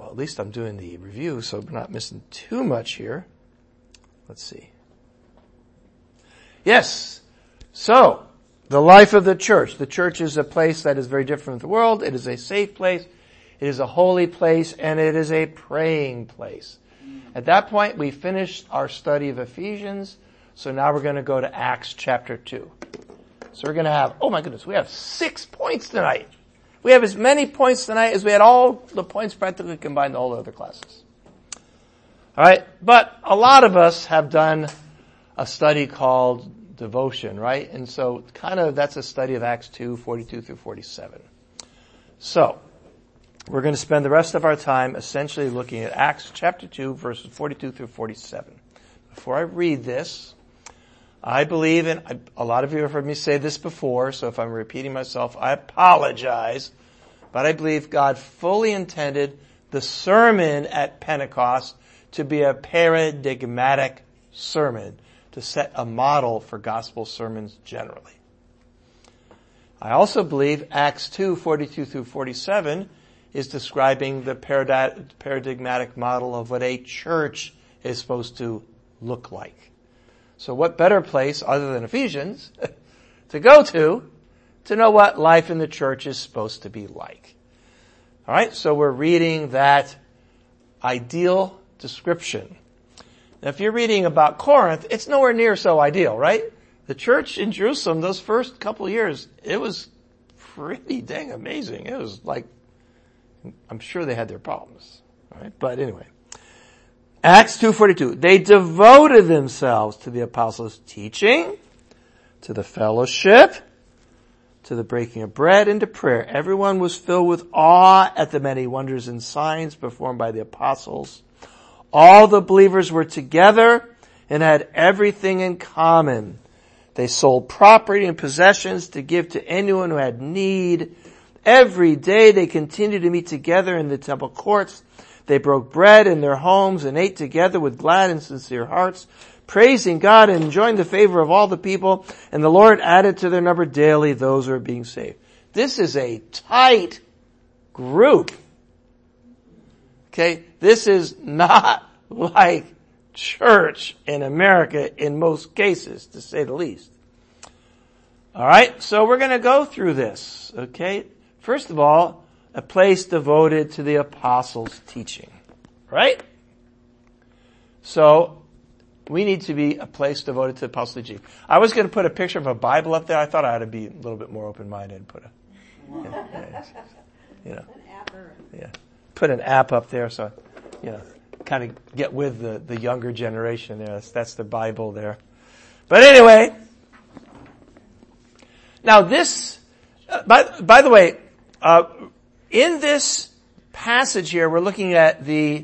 at least I'm doing the review, so I'm not missing too much here. Let's see. Yes. So, the life of the church. The church is a place that is very different from the world. It is a safe place. It is a holy place, and it is a praying place. At that point, we finished our study of Ephesians, so now we're going to go to Acts chapter 2. So we're going to have, oh my goodness, we have 6 points tonight. We have as many points tonight as we had all the points practically combined in all the other classes. Alright, but a lot of us have done a study called devotion, right? And so kind of that's a study of Acts 2, 42 through 47. So, we're going to spend the rest of our time essentially looking at Acts chapter 2, verses 42 through 47. Before I read this, I believe, and a lot of you have heard me say this before, so if I'm repeating myself, I apologize, but I believe God fully intended the sermon at Pentecost to be a paradigmatic sermon, to set a model for gospel sermons generally. I also believe Acts 2, 42 through 47 is describing the paradigmatic model of what a church is supposed to look like. So what better place, other than Ephesians, to go to know what life in the church is supposed to be like. Alright, so we're reading that ideal description. Now if you're reading about Corinth, it's nowhere near so ideal, right? The church in Jerusalem, those first couple of years, it was pretty dang amazing. It was like, I'm sure they had their problems. Alright, but anyway. Acts 2:42. They devoted themselves to the apostles' teaching, to the fellowship, to the breaking of bread, and to prayer. Everyone was filled with awe at the many wonders and signs performed by the apostles. All the believers were together and had everything in common. They sold property and possessions to give to anyone who had need. Every day they continued to meet together in the temple courts. They broke bread in their homes and ate together with glad and sincere hearts, praising God and enjoying the favor of all the people. And the Lord added to their number daily those who are being saved. This is a tight group. Okay, this is not like church in America in most cases, to say the least. Alright, so we're going to go through this. Okay, first of all, a place devoted to the apostles' teaching. Right? So, we need to be a place devoted to the apostles' teaching. I was going to put a picture of a Bible up there. I thought I ought to be a little bit more open-minded and put put an app up there so, kind of get with the younger generation there. That's the Bible there. But anyway, now this, by the way, in this passage here, we're looking at the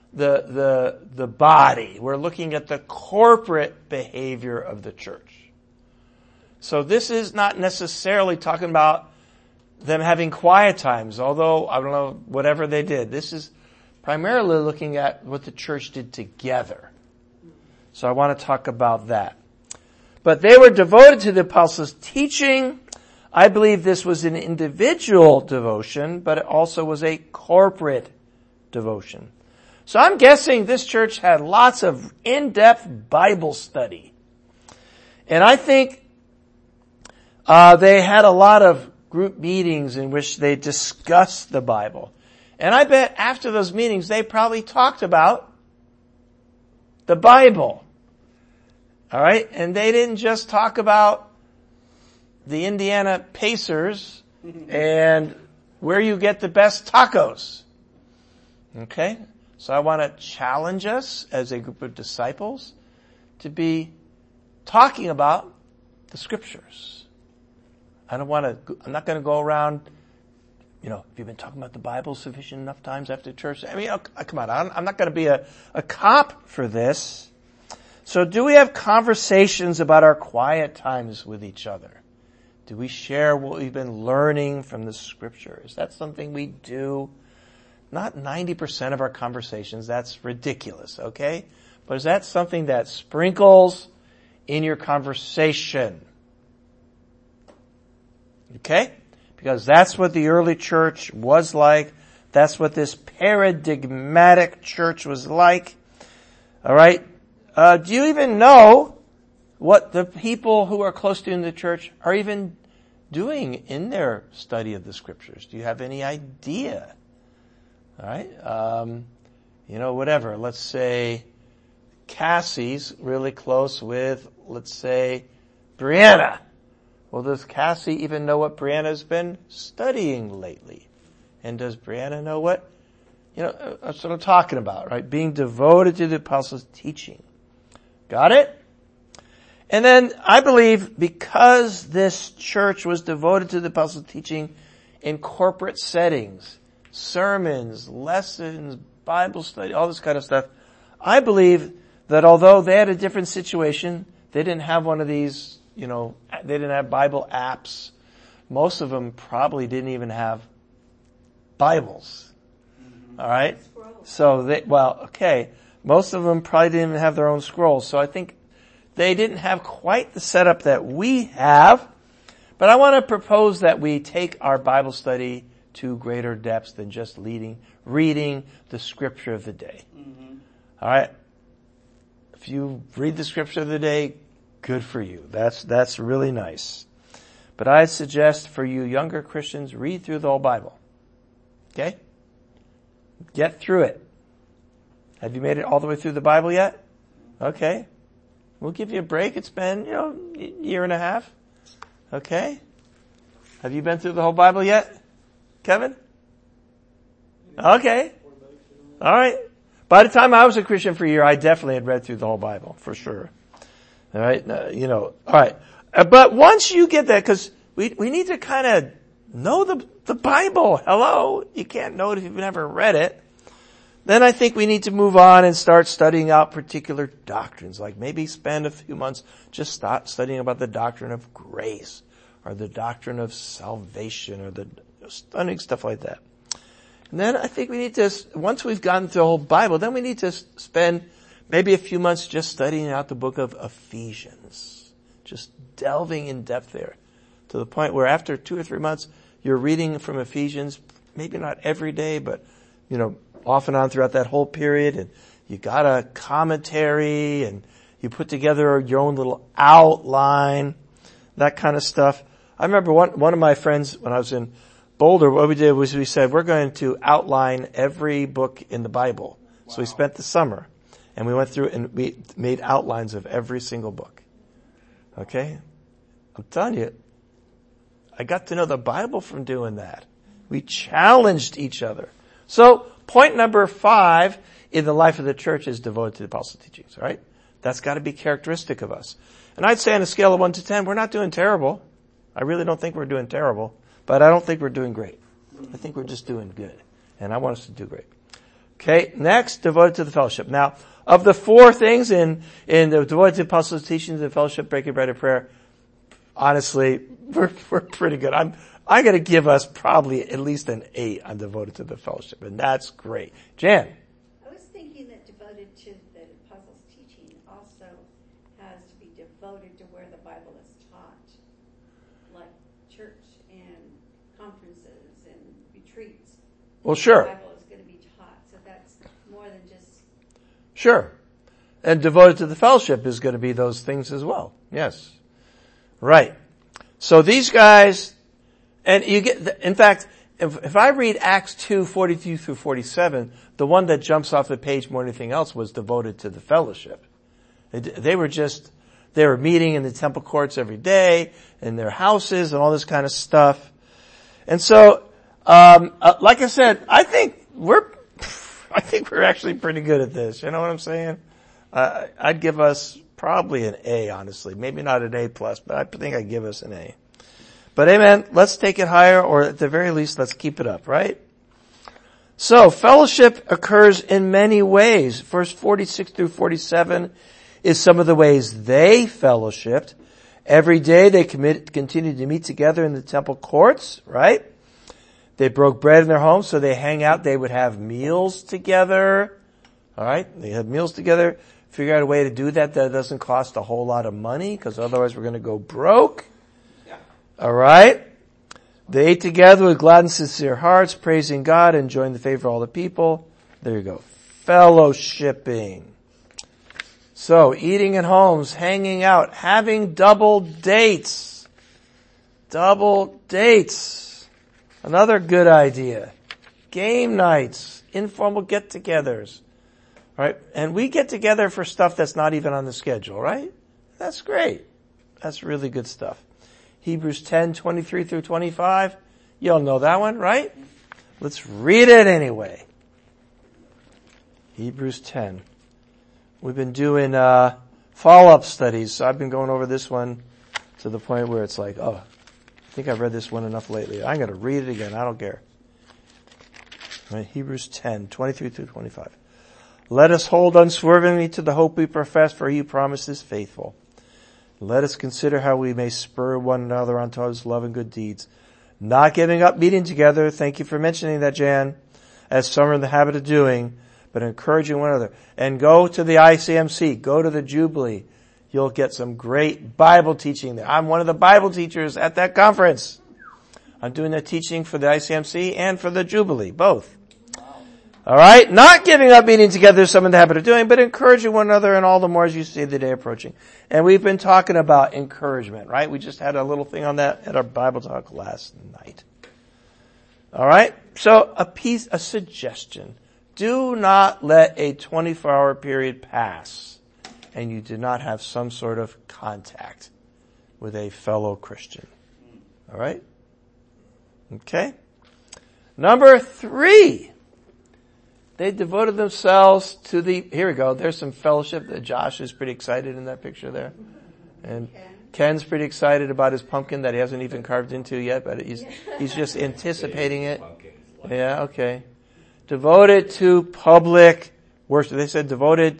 body. We're looking at the corporate behavior of the church. So this is not necessarily talking about them having quiet times, although, I don't know, whatever they did. This is primarily looking at what the church did together. So I want to talk about that. But they were devoted to the apostles' teaching. I believe this was an individual devotion, but it also was a corporate devotion. So I'm guessing this church had lots of in-depth Bible study. And I think they had a lot of group meetings in which they discussed the Bible. And I bet after those meetings they probably talked about the Bible. Alright? And they didn't just talk about the Indiana Pacers and where you get the best tacos. Okay? So I want to challenge us as a group of disciples to be talking about the scriptures. I'm not going to go around, have you been talking about the Bible sufficient enough times after church? I mean, come on, I'm not going to be a cop for this. So do we have conversations about our quiet times with each other? Do we share what we've been learning from the scripture? Is that something we do? Not 90% of our conversations. That's ridiculous, okay? But is that something that sprinkles in your conversation? Okay? Because that's what the early church was like. That's what this paradigmatic church was like. All right. Do you even know what the people who are close to you in the church are even doing in their study of the scriptures? Do you have any idea? All right. Whatever. Let's say Cassie's really close with, let's say, Brianna. Well, does Cassie even know what Brianna's been studying lately? And does Brianna know what? That's what I'm talking about, right? Being devoted to the apostles' teaching. Got it? And then I believe because this church was devoted to the apostles' teaching in corporate settings, sermons, lessons, Bible study, all this kind of stuff, I believe that although they had a different situation, they didn't have one of these, they didn't have Bible apps. Most of them probably didn't even have Bibles. All right? So most of them probably didn't even have their own scrolls. So I think they didn't have quite the setup that we have. But I want to propose that we take our Bible study to greater depths than just reading the scripture of the day. Mm-hmm. All right? If you read the scripture of the day, good for you. That's really nice. But I suggest for you younger Christians, read through the whole Bible. Okay? Get through it. Have you made it all the way through the Bible yet? Okay. We'll give you a break. It's been, a year and a half. Okay. Have you been through the whole Bible yet, Kevin? Okay. All right. By the time I was a Christian for a year, I definitely had read through the whole Bible, for sure. All right. All right. But once you get that, because we need to kind of know the Bible. Hello. You can't know it if you've never read it. Then I think we need to move on and start studying out particular doctrines, like maybe spend a few months just start studying about the doctrine of grace or the doctrine of salvation or studying stuff like that. And then I think we need to, once we've gotten through the whole Bible, then we need to spend maybe a few months just studying out the book of Ephesians, just delving in depth there to the point where after 2 or 3 months, you're reading from Ephesians, maybe not every day, but, off and on throughout that whole period, and you got a commentary, and you put together your own little outline, that kind of stuff. I remember one of my friends, when I was in Boulder, what we did was we said, we're going to outline every book in the Bible. Wow. So we spent the summer, and we went through and we made outlines of every single book. Okay? I'm telling you, I got to know the Bible from doing that. We challenged each other. So, point number 5 in the life of the church is devoted to the apostles' teachings, right? That's got to be characteristic of us. And I'd say on a scale of 1 to 10, we're not doing terrible. I really don't think we're doing terrible, but I don't think we're doing great. I think we're just doing good. And I want us to do great. Okay, next, devoted to the fellowship. Now, of the 4 things in the devoted to the apostles' teachings, the fellowship, breaking bread, and prayer, honestly, we're pretty good. I'm going to give us probably at least an 8 on devoted to the fellowship, and that's great. Jan? I was thinking that devoted to the apostles' teaching also has to be devoted to where the Bible is taught, like church and conferences and retreats. Well, sure. The Bible is going to be taught, so that's more than just... Sure. And devoted to the fellowship is going to be those things as well. Yes. Right. So these guys... And you get, in fact, if I read Acts 2:42 through 47, the one that jumps off the page more than anything else was devoted to the fellowship. They were meeting in the temple courts every day, in their houses, and all this kind of stuff. And so, like I said, I think we're actually pretty good at this. You know what I'm saying? I'd give us probably an A, honestly. Maybe not an A+, but I think I'd give us an A. But amen, let's take it higher, or at the very least, let's keep it up, right? So, fellowship occurs in many ways. Verse 46 through 47 is some of the ways they fellowshipped. Every day they continued to meet together in the temple courts, right? They broke bread in their homes, so they hang out. They would have meals together, all right? They had meals together. Figure out a way to do that doesn't cost a whole lot of money, because otherwise we're going to go broke. All right. They ate together with glad and sincere hearts, praising God, enjoying the favor of all the people. There you go. Fellowshipping. So, eating in homes, hanging out, having double dates. Double dates. Another good idea. Game nights, informal get-togethers. Right? And we get together for stuff that's not even on the schedule, right? That's great. That's really good stuff. Hebrews 10:23 through 25. You all know that one, right? Let's read it anyway. Hebrews 10. We've been doing follow-up studies, so I've been going over this one to the point where it's like, oh, I think I've read this one enough lately. I'm going to read it again. I don't care. Right, Hebrews 10:23 through 25. Let us hold unswervingly to the hope we profess, for he promised is faithful. Let us consider how we may spur one another on towards love and good deeds. Not giving up meeting together, thank you for mentioning that, Jan, as some are in the habit of doing, but encouraging one another. And go to the ICMC, go to the Jubilee. You'll get some great Bible teaching there. I'm one of the Bible teachers at that conference. I'm doing the teaching for the ICMC and for the Jubilee, both. Alright? Not giving up meeting together, some in the habit of doing, but encouraging one another, and all the more as you see the day approaching. And we've been talking about encouragement, right? We just had a little thing on that at our Bible talk last night. Alright? So a suggestion. Do not let a 24-hour period pass and you do not have some sort of contact with a fellow Christian. Alright? Okay? Number 3. They devoted themselves to here we go, there's some fellowship. Josh is pretty excited in that picture there. And Ken's pretty excited about his pumpkin that he hasn't even carved into yet, but he's just anticipating it. Yeah, okay. Devoted to public worship. They said devoted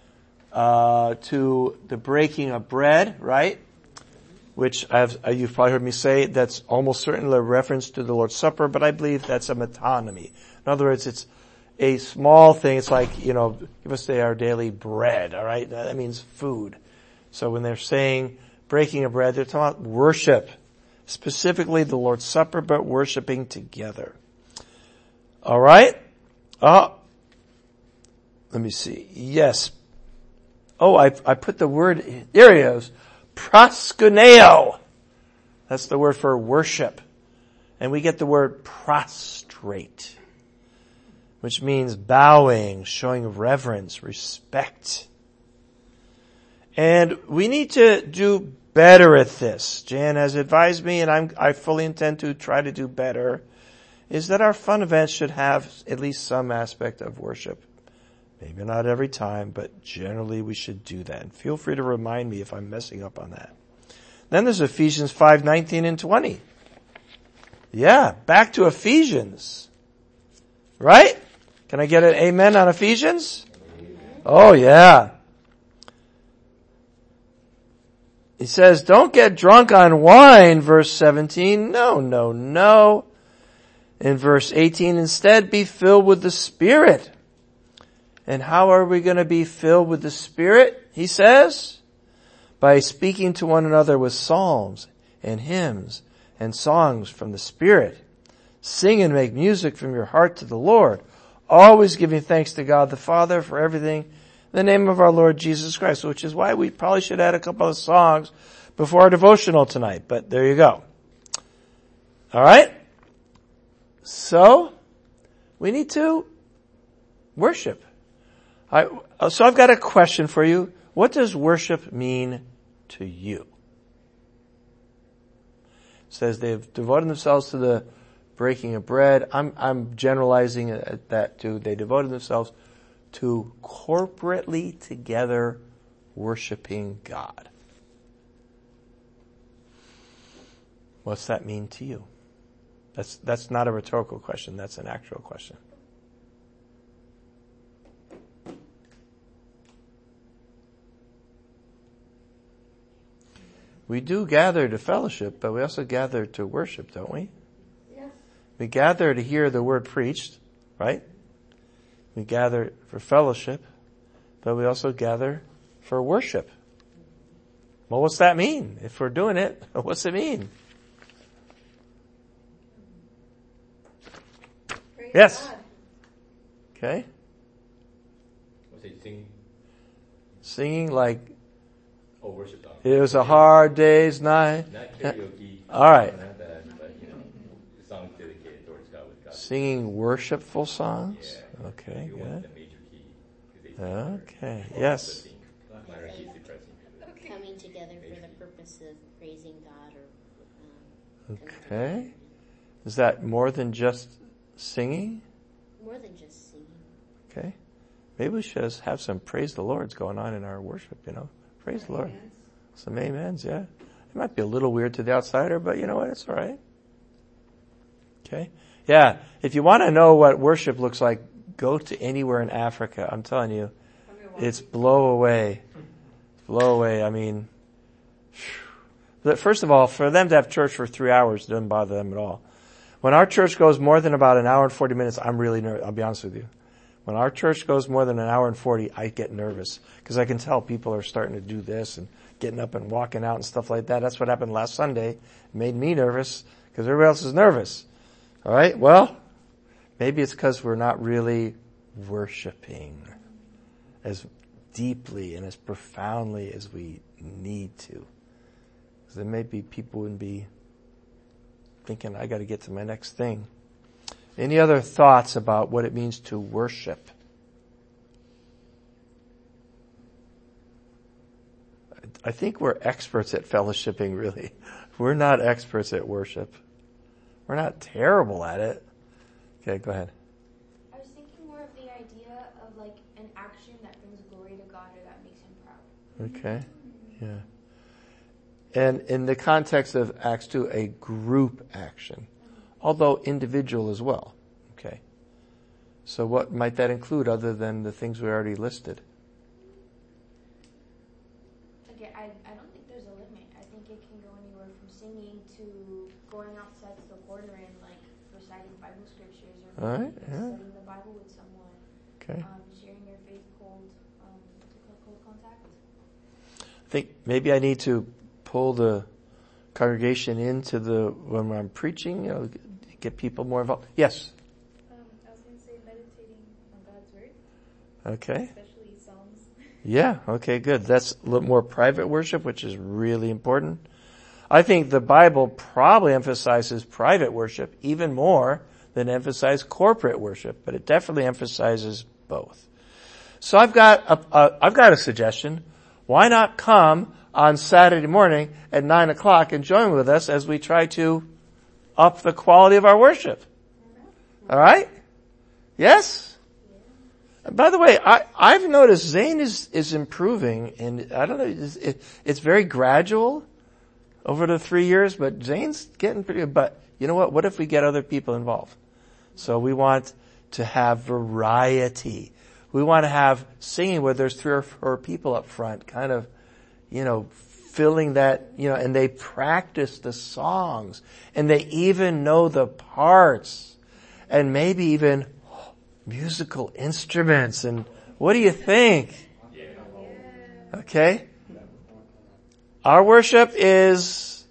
to the breaking of bread, right? Which you've probably heard me say, that's almost certainly a reference to the Lord's Supper, but I believe that's a metonymy. In other words, it's a small thing. It's like, give us our daily bread, alright? That means food. So when they're saying breaking of bread, they're talking about worship. Specifically the Lord's Supper, but worshiping together. Alright? Let me see. Yes. Oh, I put the word, there he is. Proskuneo. That's the word for worship. And we get the word prostrate, which means bowing, showing reverence, respect. And we need to do better at this. Jan has advised me, and I fully intend to try to do better, is that our fun events should have at least some aspect of worship. Maybe not every time, but generally we should do that. And feel free to remind me if I'm messing up on that. Then there's Ephesians 5:19 and 20. Yeah, back to Ephesians. Right? Can I get an amen on Ephesians? Oh yeah. He says, don't get drunk on wine, verse 17. No. In verse 18, instead be filled with the Spirit. And how are we going to be filled with the Spirit? He says, by speaking to one another with psalms and hymns and songs from the Spirit. Sing and make music from your heart to the Lord, always giving thanks to God the Father for everything in the name of our Lord Jesus Christ, which is why we probably should add a couple of songs before our devotional tonight, but there you go. Alright? So, we need to worship. So I've got a question for you. What does worship mean to you? It says they've devoted themselves to the breaking of bread. I'm generalizing that to they devoted themselves to corporately together worshiping God. What's that mean to you? That's not a rhetorical question. That's an actual question. We do gather to fellowship, but we also gather to worship, don't we? Yes. We gather to hear the word preached, right? We gather for fellowship, but we also gather for worship. Well, what's that mean? If we're doing it, what's it mean? Yes. God. Okay. Was it sing Singing like or worship song? it was a hard day's night. Not karaoke. All right. Not that, but songs dedicated towards God with God. Singing worshipful songs. Yeah. Okay, You want good. the major key. 'Cause they sing Okay, or yes. the sing. Minor keys depressing. Coming together for the purpose of praising God or Okay. Is that more than just singing? more than just singing. Okay. Maybe we should have some praise the Lord's going on in our worship, Praise the Lord. Amens. Some amens, yeah. It might be a little weird to the outsider, but you know what? It's all right. Okay. Yeah. If you want to know what worship looks like, go to anywhere in Africa. I'm telling you, it's blow away. Blow away. I mean, first of all, for them to have church for 3 hours doesn't bother them at all. When our church goes more than about an hour and 40 minutes, I'm really nervous. I'll be honest with you. When our church goes more than an hour and 40, I get nervous because I can tell people are starting to do this and getting up and walking out and stuff like that. That's what happened last Sunday. It made me nervous because everybody else is nervous. All right. Well, maybe it's because we're not really worshiping as deeply and as profoundly as we need to. Because then maybe people wouldn't be thinking, I got to get to my next thing. Any other thoughts about what it means to worship? I think we're experts at fellowshipping, really. We're not experts at worship. We're not terrible at it. Okay, go ahead. I was thinking more of the idea of like an action that brings glory to God or that makes him proud. Okay, yeah. And in the context of Acts 2, a group action, although individual as well. Okay. So what might that include other than the things we already listed? Again, I don't think there's a limit. I think it can go anywhere from singing to going outside to the corner and like reciting Bible scriptures or All right, yeah. studying the Bible with someone. Okay. Sharing your faith cold contact. I think maybe I need to pull the congregation into when I'm preaching, get people more involved. Yes? I was going to say meditating on God's Word. Okay. Especially Psalms. Yeah, okay, good. That's a little more private worship, which is really important. I think the Bible probably emphasizes private worship even more than emphasizes corporate worship, but it definitely emphasizes both. So I've got a suggestion. Why not come on Saturday morning at 9 o'clock and join with us as we try to up the quality of our worship? All right? Yes? And by the way, I've noticed Zane is improving, and I don't know, it's very gradual over the 3 years, but Zane's getting pretty good. But you know what? What if we get other people involved? So we want to have variety. We want to have singing where there's 3 or 4 people up front, kind of, filling that, and they practice the songs and they even know the parts and maybe even musical instruments. And what do you think? Okay. Our worship is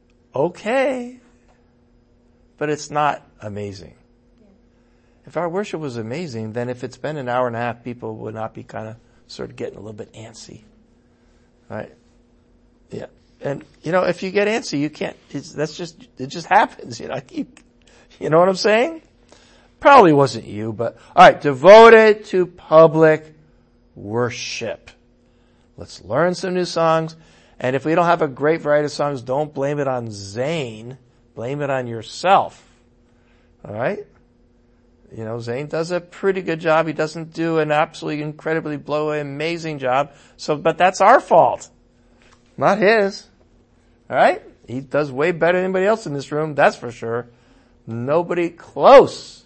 okay, but it's not amazing. If our worship was amazing, then if it's been an hour and a half, people would not be kind of sort of getting a little bit antsy. Right? Yeah. And, if you get antsy, you can't, it just happens, you know what I'm saying? Probably wasn't you, but, alright, devoted to public worship. Let's learn some new songs. And if we don't have a great variety of songs, don't blame it on Zane. Blame it on yourself. Alright? Zane does a pretty good job. He doesn't do an absolutely incredibly blow away amazing job. But that's our fault. Not his. Alright? He does way better than anybody else in this room, that's for sure. Nobody close.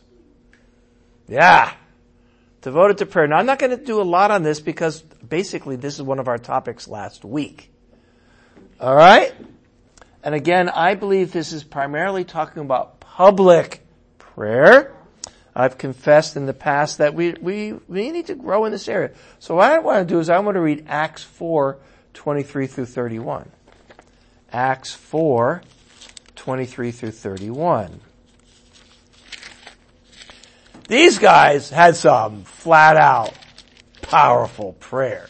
Yeah. Devoted to prayer. Now I'm not going to do a lot on this because basically this is one of our topics last week. Alright? And again, I believe this is primarily talking about public prayer. I've confessed in the past that we need to grow in this area. So what I want to do is I want to read Acts 4:23 through 31. Acts 4:23 through 31. These guys had some flat out powerful prayers.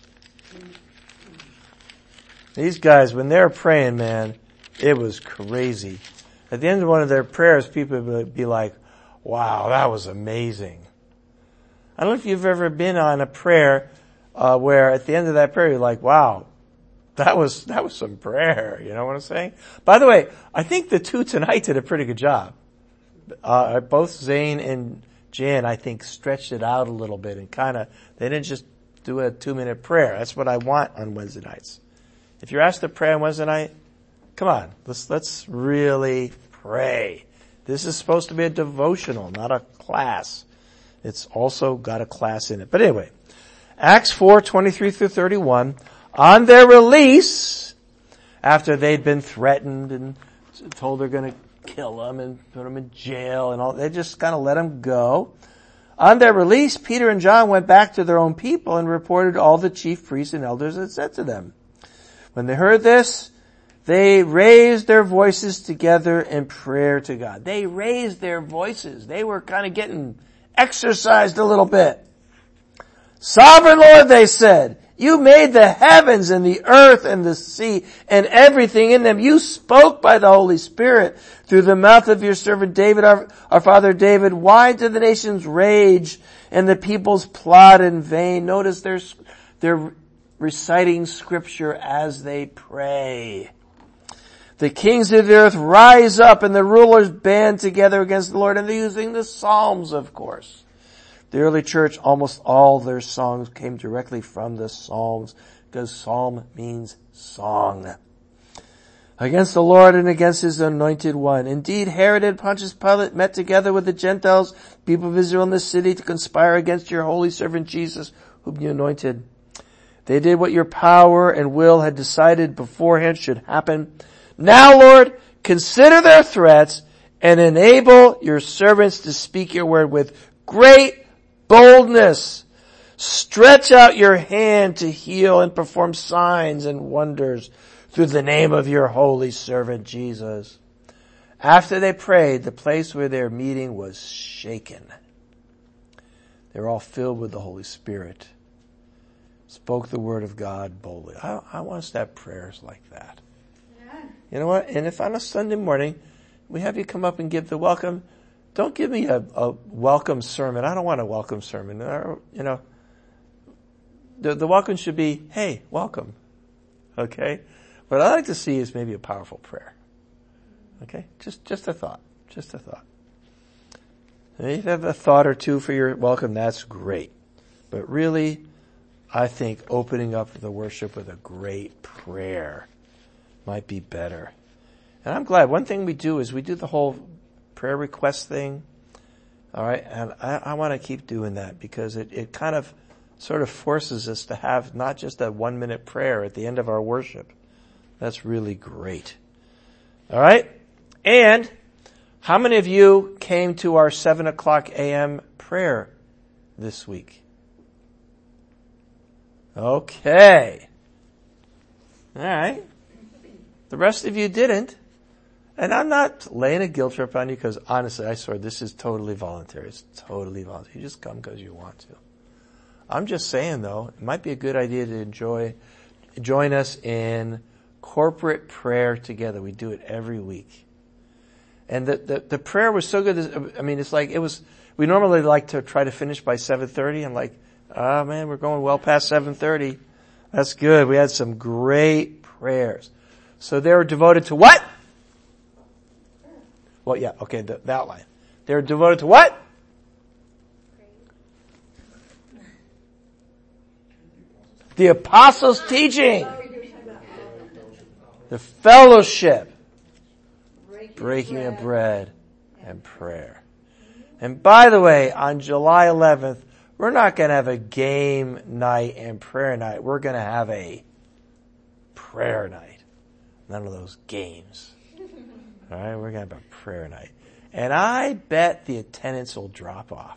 These guys, when they're praying, man, it was crazy. At the end of one of their prayers, people would be like, wow, that was amazing. I don't know if you've ever been on a prayer where at the end of that prayer you're like, wow, that was some prayer. You know what I'm saying? By the way, I think the two tonight did a pretty good job. Both Zane and Jan, I think, stretched it out a little bit and they didn't just do a 2-minute prayer. That's what I want on Wednesday nights. If you're asked to pray on Wednesday night, come on, let's really pray. This is supposed to be a devotional, not a class. It's also got a class in it. But anyway, Acts 4:23-31, on their release, after they'd been threatened and told they're going to kill them and put them in jail and all, they just kind of let them go. On their release, Peter and John went back to their own people and reported all the chief priests and elders had said to them. When they heard this, they raised their voices together in prayer to God. They raised their voices. They were kind of getting exercised a little bit. Sovereign Lord, they said, you made the heavens and the earth and the sea and everything in them. You spoke by the Holy Spirit through the mouth of your servant David, our father David. Why do the nations rage and the peoples plot in vain? Notice they're reciting scripture as they pray. The kings of the earth rise up and the rulers band together against the Lord, and they're using the Psalms, of course. The early church, almost all their songs came directly from the Psalms, because psalm means song. Against the Lord and against his anointed one. Indeed, Herod and Pontius Pilate met together with the Gentiles, people of Israel in the city, to conspire against your holy servant Jesus, whom you anointed. They did what your power and will had decided beforehand should happen. Now, Lord, consider their threats and enable your servants to speak your word with great boldness. Stretch out your hand to heal and perform signs and wonders through the name of your holy servant Jesus. After they prayed, the place where they were meeting was shaken. They were all filled with the Holy Spirit. Spoke the word of God boldly. I want us to have prayers like that. Yeah. You know what? And if on a Sunday morning we have you come up and give the welcome, don't give me a welcome sermon. I don't want a welcome sermon. You know, the welcome should be, hey, welcome. Okay? What I like to see is maybe a powerful prayer. Okay? Just a thought. Just a thought. And if you have a thought or two for your welcome, that's great. But really, I think opening up the worship with a great prayer might be better. And I'm glad. One thing we do is we do the whole prayer request thing. All right. And I want to keep doing that because it kind of sort of forces us to have not just a 1-minute prayer at the end of our worship. That's really great. All right. And how many of you came to our 7:00 a.m. prayer this week? Okay. All right. The rest of you didn't. And I'm not laying a guilt trip on you because honestly, I swear this is totally voluntary. It's totally voluntary. You just come because you want to. I'm just saying though, it might be a good idea to join us in corporate prayer together. We do it every week. And the prayer was so good. I mean, it's like we normally like to try to finish by 7:30. I'm like, oh man, we're going well past 7:30. That's good. We had some great prayers. So they were devoted to what? Well, yeah, okay, the outline. They were devoted to what? The apostles' teaching. The fellowship. Breaking of bread and prayer. And by the way, on July 11th, we're not going to have a game night and prayer night. We're going to have a prayer night. None of those games. All right, we're going to have a prayer night. And I bet the attendance will drop off.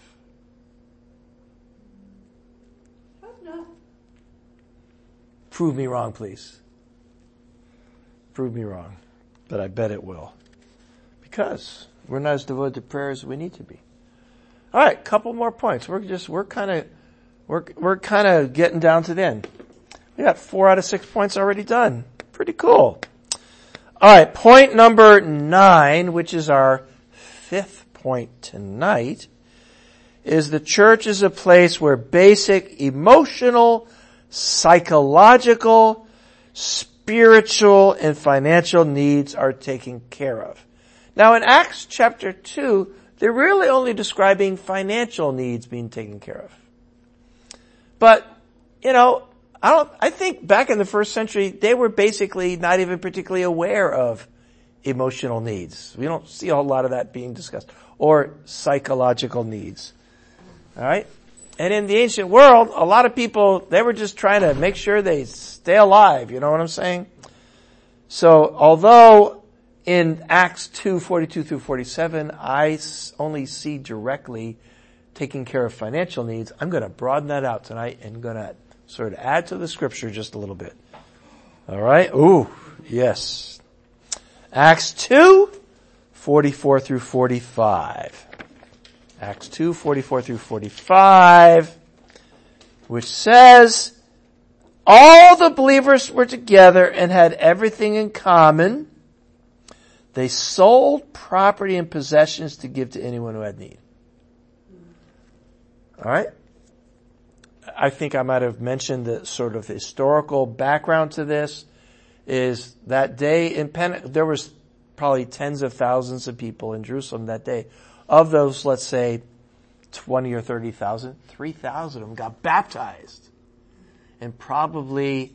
Hope not. Prove me wrong, please. Prove me wrong. But I bet it will. Because we're not as devoted to prayer as we need to be. All right, couple more points. We're kind of getting down to the end. We got 4 out of 6 points already done. Pretty cool. All right, point number 9, which is our 5th point tonight, is the church is a place where basic emotional, psychological, spiritual, and financial needs are taken care of. Now in Acts chapter 2, they're really only describing financial needs being taken care of. But, I think back in the first century, they were basically not even particularly aware of emotional needs. We don't see a whole lot of that being discussed. Or psychological needs. Alright? And in the ancient world, a lot of people, they were just trying to make sure they stay alive. You know what I'm saying? So, although in Acts 2:42 through 47, I only see directly taking care of financial needs, I'm going to broaden that out tonight and going to sort of add to the scripture just a little bit. All right? Ooh, yes. Acts 2:44 through 45. Acts 2:44 through 45, which says, all the believers were together and had everything in common. They sold property and possessions to give to anyone who had need. All right? I think I might have mentioned the sort of historical background to this is that day in there was probably tens of thousands of people in Jerusalem that day. Of those, let's say 20 or 30,000, 3,000 of them got baptized. And probably,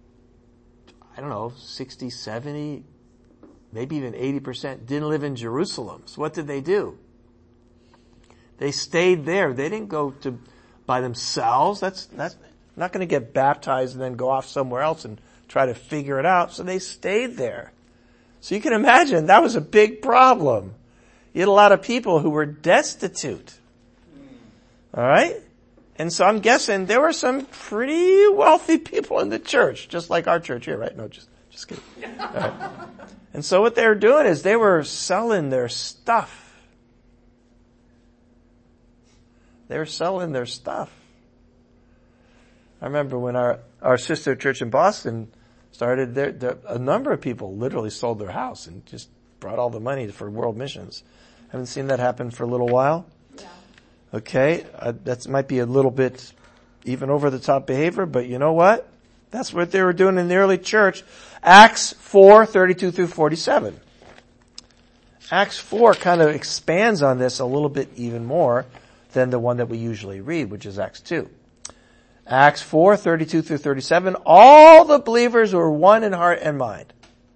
60, 70, maybe even 80% didn't live in Jerusalem. So what did they do? They stayed there. They didn't go by themselves. That's not going to get baptized and then go off somewhere else and try to figure it out. So they stayed there. So you can imagine that was a big problem. You had a lot of people who were destitute. All right? And so I'm guessing there were some pretty wealthy people in the church, just like our church here, right? No, just kidding. All right. And so what they were doing is they were selling their stuff. They were selling their stuff. I remember when our sister church in Boston started, a number of people literally sold their house and just brought all the money for world missions. Haven't seen that happen for a little while. Yeah. Okay, that might be a little bit even over the top behavior, but you know what? That's what they were doing in the early church. Acts 4:32 through 47. Acts 4 kind of expands on this a little bit even more than the one that we usually read, which is Acts 2. Acts 4:32 through 37. All the believers were one in heart and mind.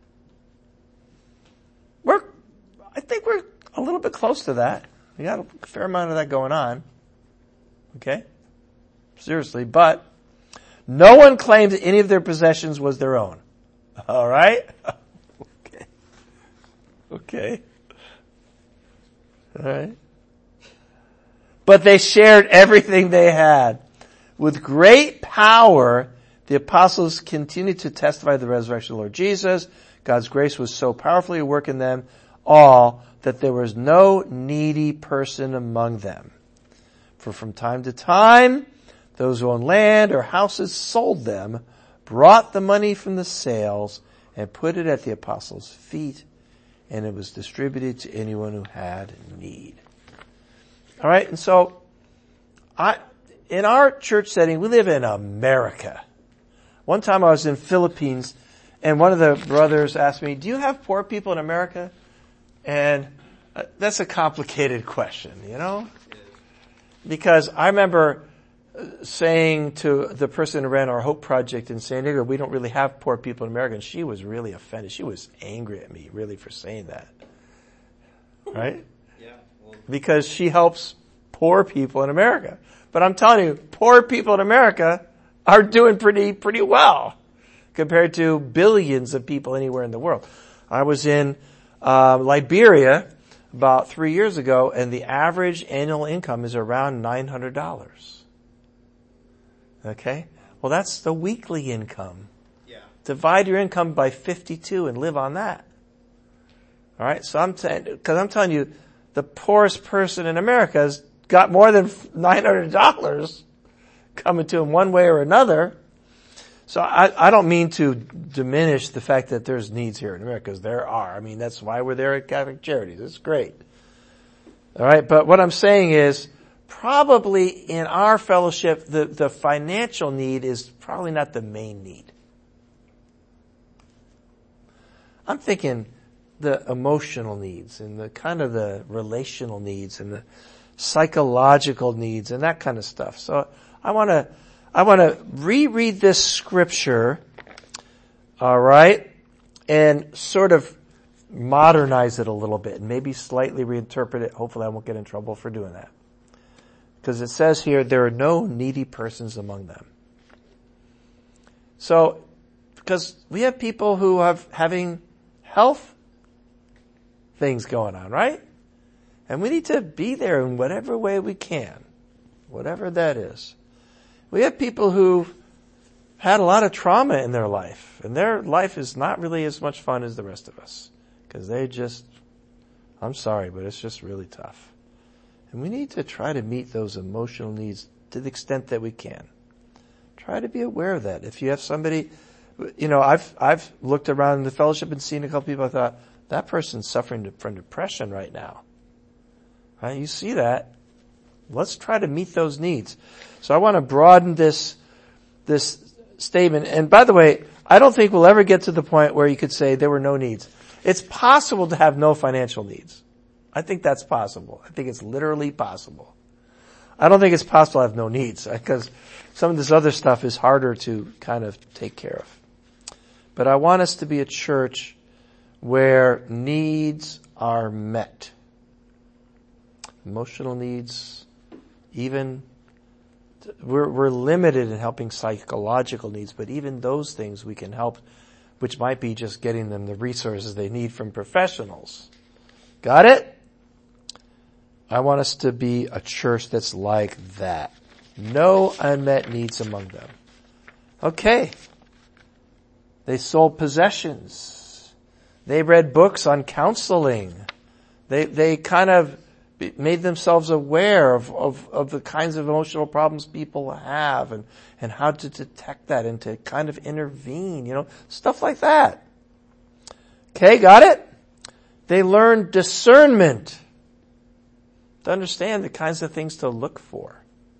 I think we're a little bit close to that. We got a fair amount of that going on. Okay? Seriously, but no one claimed that any of their possessions was their own. All right? Okay. All right. But they shared everything they had. With great power, the apostles continued to testify to the resurrection of the Lord Jesus. God's grace was so powerfully at work in them all that there was no needy person among them. For from time to time, those who owned land or houses sold them, brought the money from the sales, and put it at the apostles' feet, and it was distributed to anyone who had need. All right, and so in our church setting, we live in America. One time I was in Philippines, and one of the brothers asked me, "Do you have poor people in America?" And that's a complicated question, because I remember saying to the person who ran our Hope Project in San Diego, we don't really have poor people in America, and she was really offended. She was angry at me, really, for saying that. Right? Yeah. Well, because she helps poor people in America. But I'm telling you, poor people in America are doing pretty well compared to billions of people anywhere in the world. I was in Liberia about 3 years ago, and the average annual income is around $900. Okay? Well, that's the weekly income. Yeah. Divide your income by 52 and live on that. All right? So I'm telling you, the poorest person in America is got more than $900 coming to them one way or another. So I don't mean to diminish the fact that there's needs here in America, because there are. I mean, that's why we're there at Catholic Charities. It's great. All right, but what I'm saying is, probably in our fellowship, the financial need is probably not the main need. I'm thinking the emotional needs and the kind of the relational needs and the psychological needs and that kind of stuff. So I want to reread this scripture, all right, and sort of modernize it a little bit and maybe slightly reinterpret it. Hopefully I won't get in trouble for doing that. Because it says here, there are no needy persons among them. So, because we have people who are having health things going on, right? And we need to be there in whatever way we can, whatever that is. We have people who've had a lot of trauma in their life, and their life is not really as much fun as the rest of us. Because they just, I'm sorry, but it's just really tough. And we need to try to meet those emotional needs to the extent that we can. Try to be aware of that. If you have somebody, I've looked around in the fellowship and seen a couple people, I thought, that person's suffering from depression right now. Right? You see that. Let's try to meet those needs. So I want to broaden this statement. And by the way, I don't think we'll ever get to the point where you could say there were no needs. It's possible to have no financial needs. I think that's possible. I think it's literally possible. I don't think it's possible to have no needs, because some of this other stuff is harder to kind of take care of. But I want us to be a church where needs are met. Emotional needs, even, we're limited in helping psychological needs, but even those things we can help, which might be just getting them the resources they need from professionals. Got it? I want us to be a church that's like that. No unmet needs among them. Okay. They sold possessions. They read books on counseling. They kind of made themselves aware of the kinds of emotional problems people have and how to detect that and to kind of intervene, stuff like that. Okay, got it? They learned discernment to understand the kinds of things to look for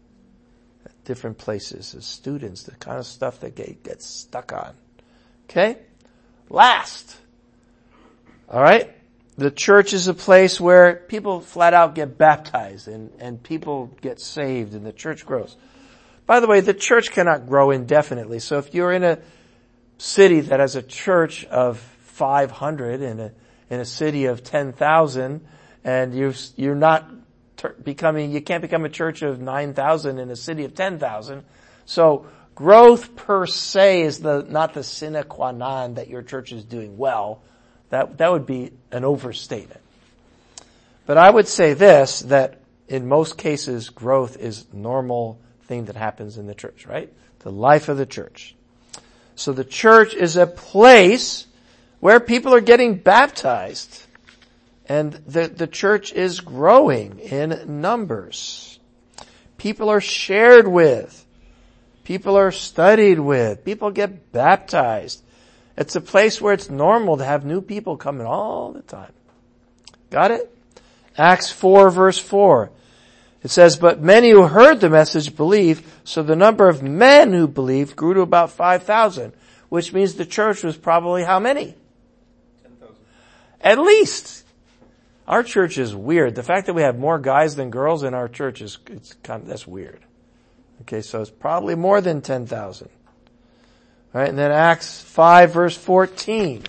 at different places as students, the kind of stuff that get stuck on. Okay? Last. All right? The church is a place where people flat out get baptized and people get saved and the church grows. By the way, the church cannot grow indefinitely. So if you're in a city that has a church of 500 in a city of 10,000 and you're not you can't become a church of 9,000 in a city of 10,000. So growth per se is not the sine qua non that your church is doing well. That would be an overstatement. But I would say this, that in most cases growth is a normal thing that happens in the church, right? The life of the church. So the church is a place where people are getting baptized. And the church is growing in numbers. People are shared with. People are studied with. People get baptized. It's a place where it's normal to have new people coming all the time. Got it? Acts 4 verse 4. It says, but many who heard the message believed, so the number of men who believed grew to about 5,000, which means the church was probably how many? 10,000. At least. Our church is weird. The fact that we have more guys than girls in our church that's weird. Okay, so it's probably more than 10,000. Right, and then Acts 5 verse 14.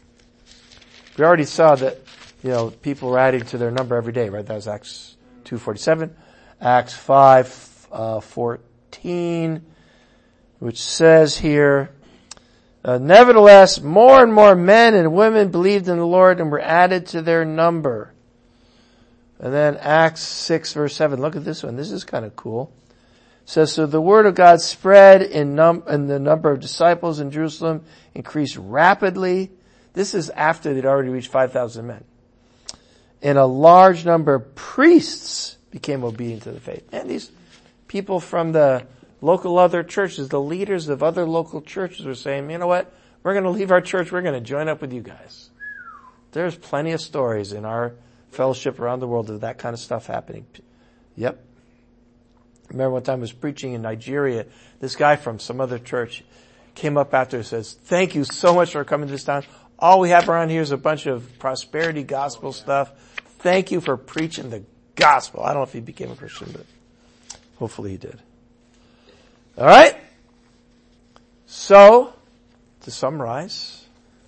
We already saw that, people were adding to their number every day, right? That was Acts 2:47. Acts 5:14, which says here, nevertheless, more and more men and women believed in the Lord and were added to their number. And then Acts 6 verse 7. Look at this one. This is kind of cool. It says, so the word of God spread and the number of disciples in Jerusalem increased rapidly. This is after they'd already reached 5,000 men. And a large number of priests became obedient to the faith. And these people from the local other churches, the leaders of other local churches were saying, you know what? We're going to leave our church. We're going to join up with you guys. There's plenty of stories in our fellowship around the world of that kind of stuff happening. Yep. Remember one time I was preaching in Nigeria. This guy from some other church came up after and says, thank you so much for coming to this town. All we have around here is a bunch of prosperity gospel stuff. Thank you for preaching the gospel. I don't know if he became a Christian, but hopefully he did. All right. So, to summarize.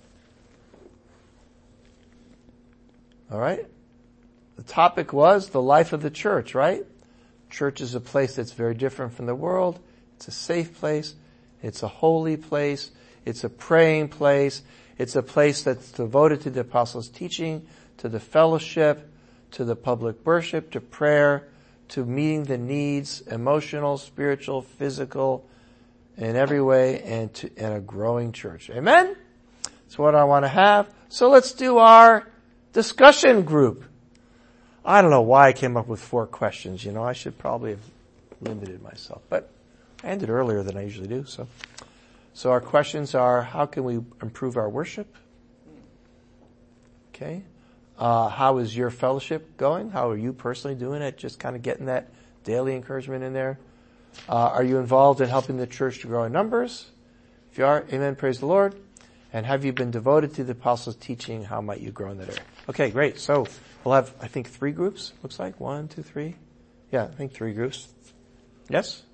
All right. The topic was the life of the church, right? Church is a place that's very different from the world. It's a safe place. It's a holy place. It's a praying place. It's a place that's devoted to the apostles' teaching, to the fellowship, to the public worship, to prayer, to meeting the needs, emotional, spiritual, physical, in every way, and a growing church. Amen? That's what I want to have. So let's do our discussion group. I don't know why I came up with 4 questions. I should probably have limited myself, but I ended earlier than I usually do. So our questions are, how can we improve our worship? Okay. How is your fellowship going? How are you personally doing it? Just kind of getting that daily encouragement in there. Are you involved in helping the church to grow in numbers? If you are, amen, praise the Lord. And have you been devoted to the apostles' teaching? How might you grow in that area? Okay, great. So we'll have, I think, 3 groups, looks like. 1, 2, 3. Yeah, I think 3 groups. Yes?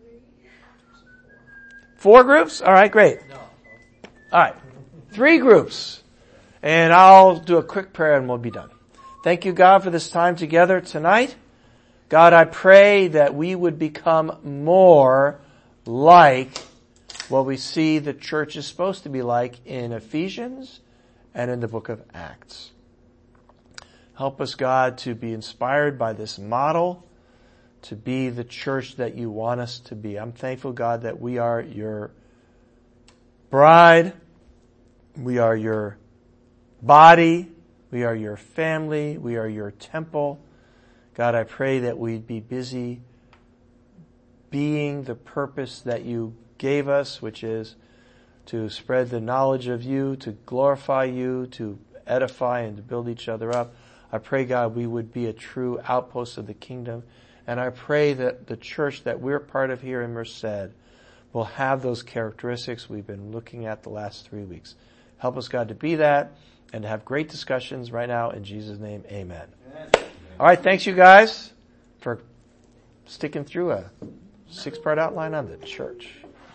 4 groups? All right, great. All right. 3 groups. And I'll do a quick prayer and we'll be done. Thank you, God, for this time together tonight. God, I pray that we would become more like what we see the church is supposed to be like in Ephesians and in the book of Acts. Help us, God, to be inspired by this model, to be the church that you want us to be. I'm thankful, God, that we are your bride, we are your body, we are your family, we are your temple. God, I pray that we'd be busy being the purpose that you gave us, which is to spread the knowledge of you, to glorify you, to edify and to build each other up. I pray, God, we would be a true outpost of the kingdom. And I pray that the church that we're part of here in Merced will have those characteristics we've been looking at the last 3 weeks. Help us, God, to be that and to have great discussions right now. In Jesus' name, amen. All right, thanks, you guys, for sticking through a 6-part outline on the church.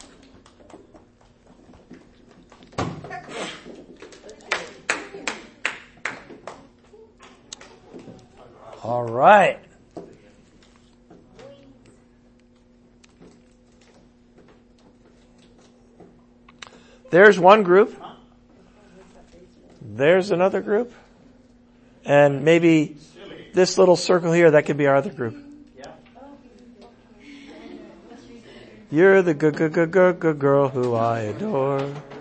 All right. There's one group. There's another group. And maybe this little circle here, that could be our other group. You're the good girl who I adore.